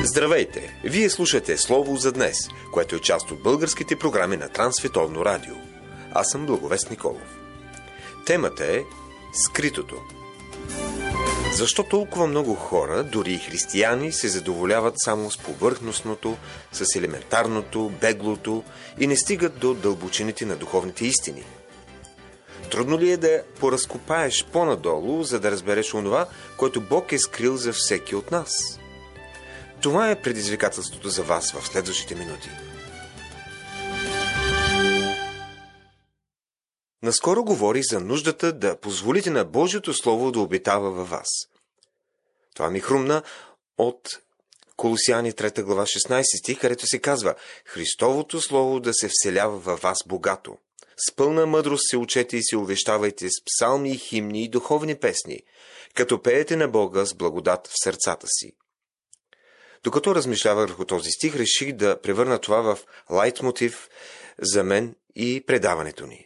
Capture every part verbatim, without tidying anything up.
Здравейте! Вие слушате Слово за днес, което е част от българските програми на Трансветовно радио. Аз съм Благовест Николов. Темата е Скритото. Защо толкова много хора, дори и християни, се задоволяват само с повърхностното, с елементарното, беглото и не стигат до дълбочините на духовните истини? Трудно ли е да поразкопаеш по-надолу, за да разбереш онова, което Бог е скрил за всеки от нас? Това е предизвикателството за вас в следващите минути. Наскоро говорих за нуждата да позволите на Божието Слово да обитава във вас. Това ми хрумна от Колосяни трета глава шестнайсети стих, където се казва: Христовото Слово да се вселява във вас богато. С пълна мъдрост се учете и се увещавайте с псалми, химни и духовни песни, като пеете на Бога с благодат в сърцата си. Докато размишлявах върху този стих, реших да превърна това в лайтмотив за мен и предаването ни.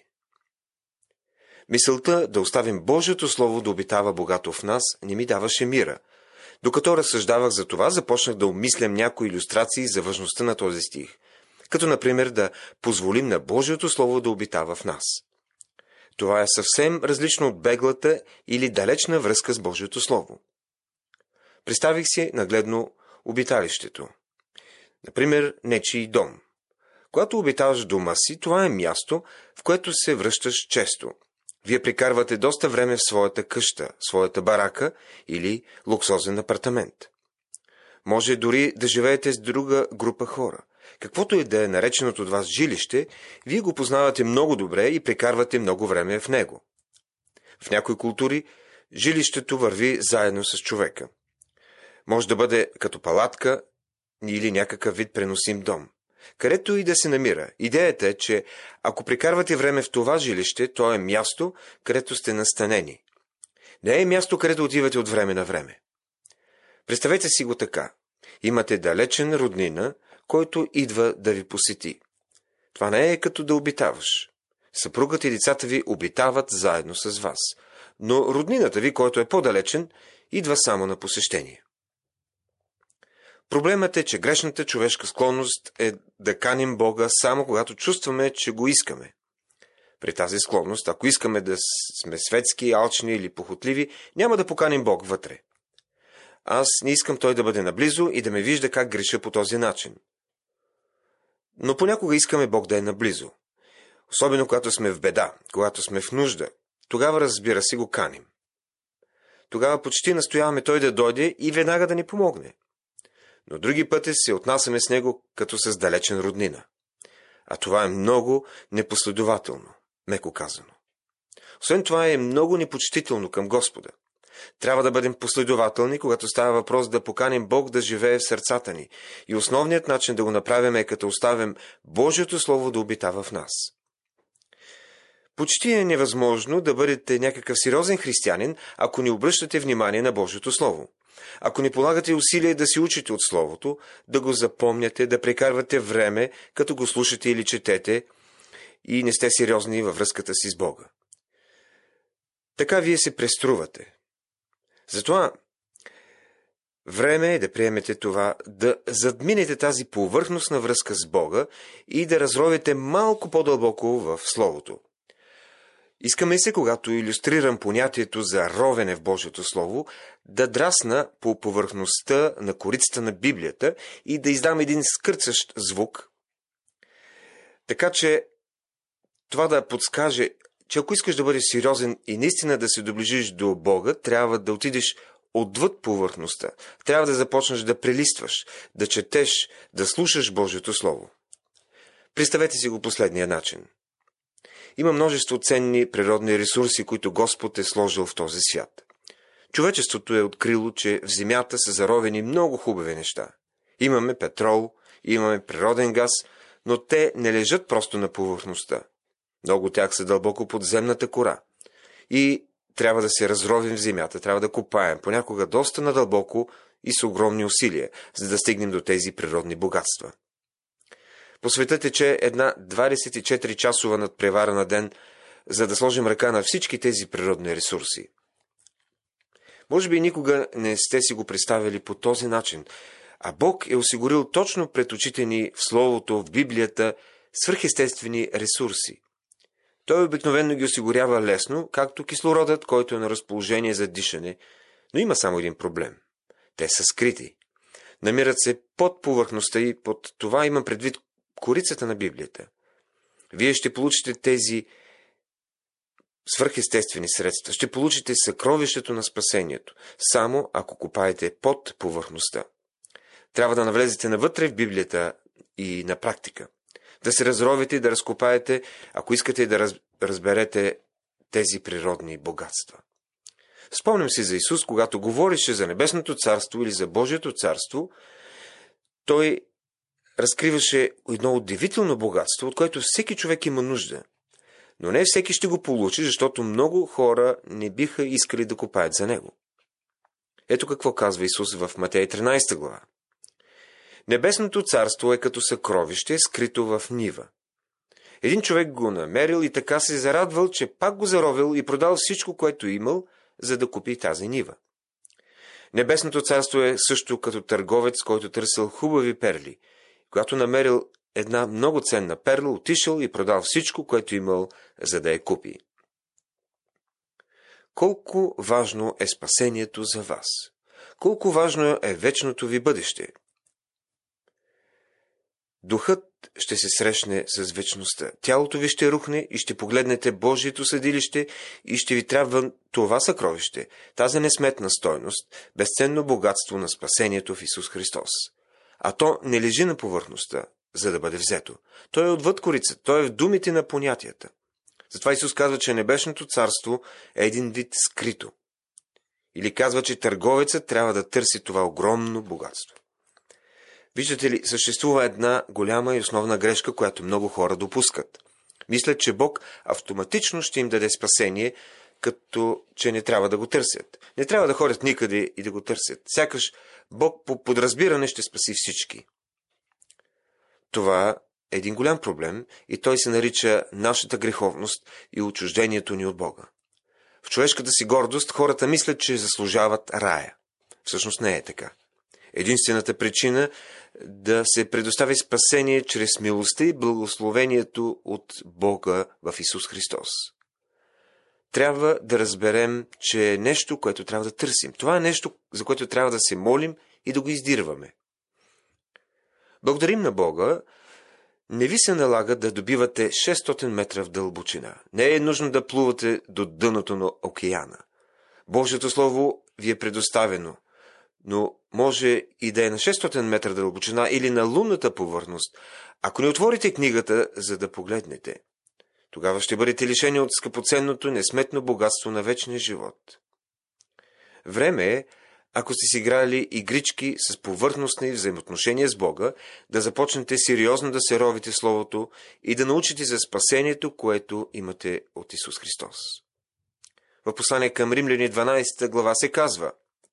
Мисълта да оставим Божието Слово да обитава богато в нас не ми даваше мира. Докато разсъждавах за това, започнах да обмислям някои илюстрации за важността на този стих, като например да позволим на Божието Слово да обитава в нас. Това е съвсем различно от беглата или далечна връзка с Божието Слово. Представих си нагледно обиталището. Например, нечий дом. Когато обитаваш дома си, това е място, в което се връщаш често. Вие прекарвате доста време в своята къща, своята барака или луксозен апартамент. Може дори да живеете с друга група хора. Каквото и да е нареченото от вас жилище, вие го познавате много добре и прекарвате много време в него. В някои култури жилището върви заедно с човека. Може да бъде като палатка или някакъв вид преносим дом. Където и да се намира, идеята е, че ако прекарвате време в това жилище, то е място, където сте настанени. Не е място, където отивате от време на време. Представете си го така. Имате далечен роднина, който идва да ви посети. Това не е като да обитаваш. Съпругът и децата ви обитават заедно с вас, но роднината ви, който е по-далечен, идва само на посещение. Проблемът е, че грешната човешка склонност е да каним Бога само когато чувстваме, че го искаме. При тази склонност, ако искаме да сме светски, алчни или похотливи, няма да поканим Бог вътре. Аз не искам Той да бъде наблизо и да ме вижда как греша по този начин. Но понякога искаме Бог да е наблизо. Особено когато сме в беда, когато сме в нужда. Тогава, разбира се, го каним. Тогава почти настояваме Той да дойде и веднага да ни помогне. Но други пъти се отнасяме с него като с далечен роднина. А това е много непоследователно, меко казано. Освен това е много непочтително към Господа. Трябва да бъдем последователни, когато става въпрос да поканим Бог да живее в сърцата ни. И основният начин да го направим е като оставим Божието Слово да обитава в нас. Почти е невъзможно да бъдете някакъв сериозен християнин, ако не обръщате внимание на Божието Слово. Ако не полагате усилие да си учите от Словото, да го запомняте, да прекарвате време, като го слушате или четете, и не сте сериозни във връзката си с Бога. Така вие се преструвате. Затова време е да приемете това, да задминете тази повърхностна връзка с Бога и да разровите малко по-дълбоко в Словото. Искаме се, когато илюстрирам понятието за ровене в Божието Слово, да драсна по повърхността на корицата на Библията и да издам един скърцащ звук, така че това да подскаже, че ако искаш да бъдеш сериозен и наистина да се доближиш до Бога, трябва да отидеш отвъд повърхността. Трябва да започнеш да прелистваш, да четеш, да слушаш Божието Слово. Представете си го последния начин. Има множество ценни природни ресурси, които Господ е сложил в този свят. Човечеството е открило, че в земята са заровени много хубави неща. Имаме петрол, имаме природен газ, но те не лежат просто на повърхността. Много от тях са дълбоко под земната кора. И трябва да се разровим в земята, трябва да копаем, понякога доста надълбоко и с огромни усилия, за да стигнем до тези природни богатства. По света тече една двадесет и четири часова надпревара на ден, за да сложим ръка на всички тези природни ресурси. Може би никога не сте си го представили по този начин, А Бог е осигурил точно пред очите ни в Словото, в Библията, свръхестествени ресурси. Той обикновено ги осигурява лесно, както кислородът, който е на разположение за дишане, но има само един проблем. Те са скрити. Намират се под повърхността и под това имам предвид корицата на Библията. Вие ще получите тези свръхестествени средства, ще получите съкровището на спасението, само ако копаете под повърхността. Трябва да навлезете навътре в Библията и на практика. Да се разровите и да разкопаете, ако искате да раз, разберете тези природни богатства. Спомням си за Исус, когато говореше за Небесното царство или за Божието царство, той разкриваше едно удивително богатство, от което всеки човек има нужда. Но не всеки ще го получи, защото много хора не биха искали да копаят за него. Ето какво казва Исус в Матей тринадесета глава. Небесното царство е като съкровище, скрито в нива. Един човек го намерил и така се зарадвал, че пак го заровил и продал всичко, което имал, за да купи тази нива. Небесното царство е също като търговец, който търсил хубави перли. Когато намерил една много ценна перла, отишъл и продал всичко, което имал, за да я купи. Колко важно е спасението за вас? Колко важно е вечното ви бъдеще? Духът ще се срещне с вечността. Тялото ви ще рухне и ще погледнете Божието съдилище и ще ви трябва това съкровище, тази несметна стойност, безценно богатство на спасението в Исус Христос. А то не лежи на повърхността, за да бъде взето. Той е отвъд корицата, той е в думите на понятията. Затова Исус казва, че небесното царство е един вид скрито. Или казва, че търговецът трябва да търси това огромно богатство. Виждате ли, съществува една голяма и основна грешка, която много хора допускат. Мислят, че Бог автоматично ще им даде спасение, като че не трябва да го търсят. Не трябва да ходят никъде и да го търсят. Сякаш Бог по подразбиране ще спаси всички. Това е един голям проблем и той се нарича нашата греховност и отчуждението ни от Бога. В човешката си гордост хората мислят, че заслужават рая. Всъщност не е така. Единствената причина да се предостави спасение чрез милостта и благословението от Бога в Исус Христос. Трябва да разберем, че е нещо, което трябва да търсим. Това е нещо, за което трябва да се молим и да го издирваме. Благодарим на Бога, не ви се налага да добивате шестстотин метра в дълбочина. Не е нужно да плувате до дъното на океана. Божието Слово ви е предоставено, но може и да е на шестстотин метра дълбочина или на лунната повърхност, ако не отворите книгата, за да погледнете. Тогава ще бъдете лишени от скъпоценното, несметно богатство на вечния живот. Време е, ако сте си играли игрички с повърхностни взаимоотношения с Бога, да започнете сериозно да се ровите Словото и да научите за спасението, което имате от Исус Христос. В послание към Римляни дванадесета глава се казва: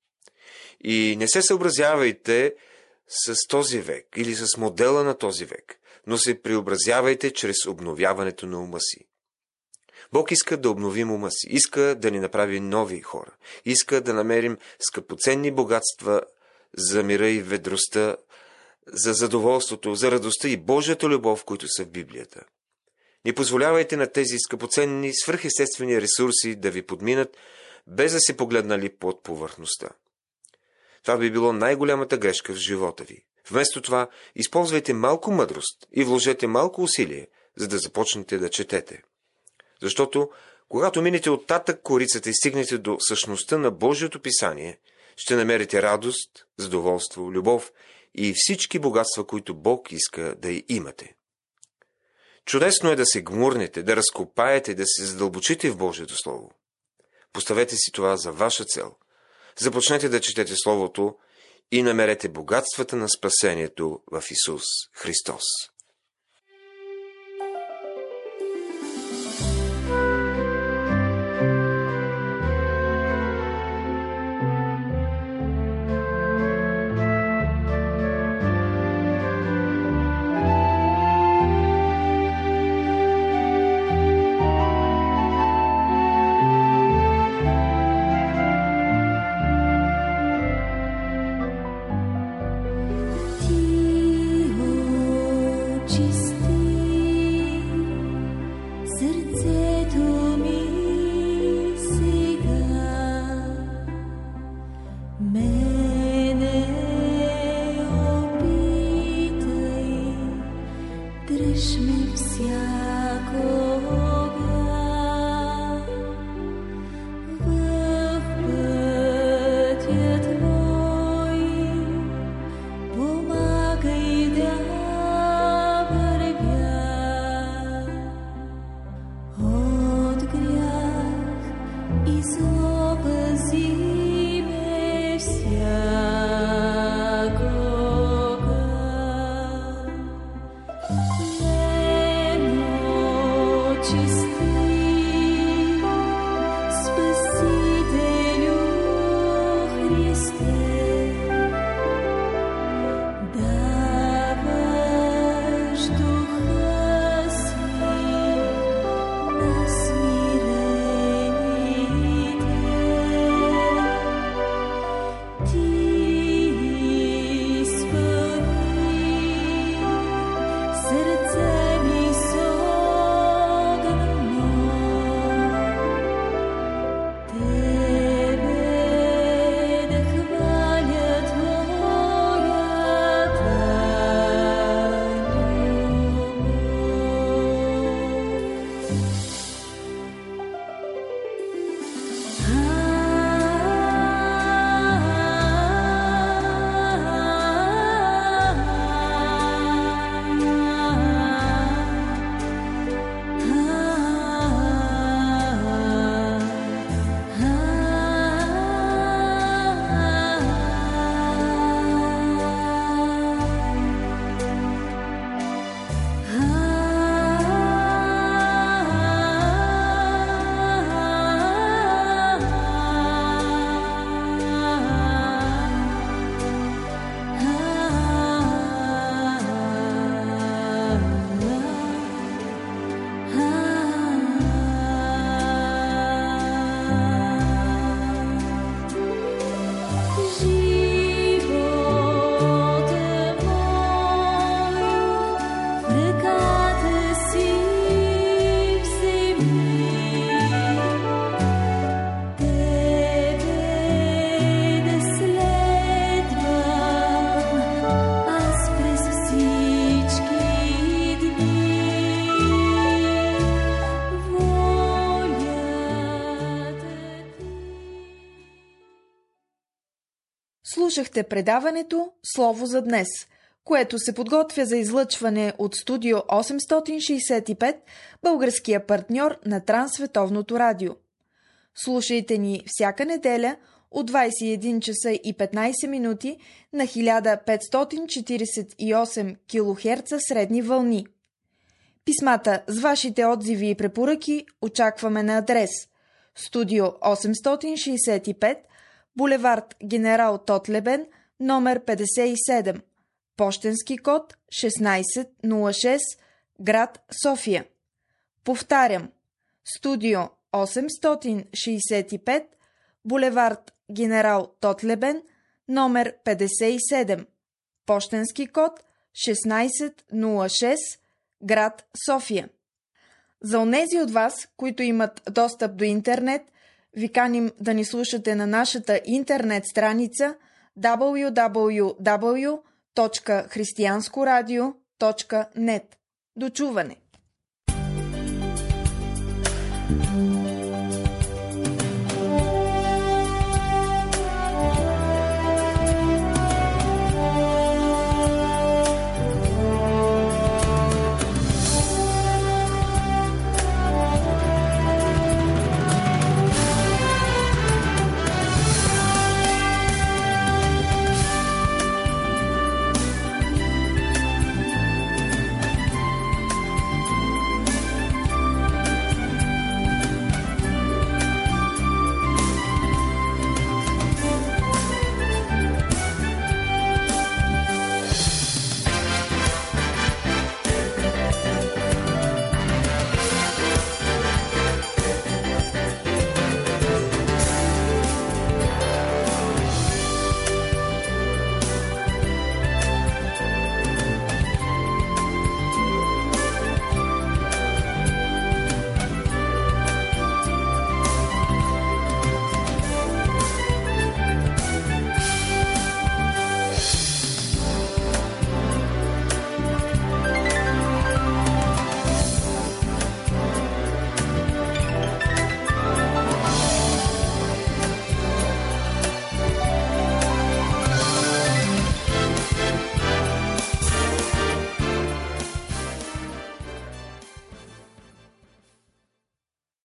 и не се съобразявайте с този век или с модела на този век, но се преобразявайте чрез обновяването на ума си. Бог иска да обновим ума си, иска да ни направи нови хора, иска да намерим скъпоценни богатства за мира и ведростта, за задоволството, за радостта и Божията любов, които са в Библията. Не позволявайте на тези скъпоценни, свръхестествени ресурси да ви подминат, без да се погледнали под повърхността. Това би било най-голямата грешка в живота ви. Вместо това, използвайте малко мъдрост и вложете малко усилие, за да започнете да четете. Защото, когато минете оттатък корицата и стигнете до същността на Божието писание, ще намерите радост, задоволство, любов и всички богатства, които Бог иска да имате. Чудесно е да се гмурнете, да разкопаете, да се задълбочите в Божието Слово. Поставете си това за ваша цел. Започнете да четете Словото и намерете богатствата на спасението в Исус Христос. Слушахте предаването Слово за днес, което се подготвя за излъчване от Студио осемстотин шейсет и пет, българския партньор на Трансветовното радио. Слушайте ни всяка неделя от двадесет и един часа и петнадесет минути на хиляда петстотин четиридесет и осем килохерца средни вълни. Писмата с вашите отзиви и препоръки очакваме на адрес Студио осемстотин шейсет и пет, булевард Генерал Тотлебен, номер петдесет и седем, пощенски код шестнадесет нула шест, град София. Повтарям, Студио осемстотин шейсет и пет, булевард Генерал Тотлебен, номер петдесет и седем, пощенски код шестнадесет нула шест, град София. За онези от вас, които имат достъп до интернет, ви каним да ни слушате на нашата интернет страница дабъл ю дабъл ю дабъл ю точка християнско радио точка нет. До чуване!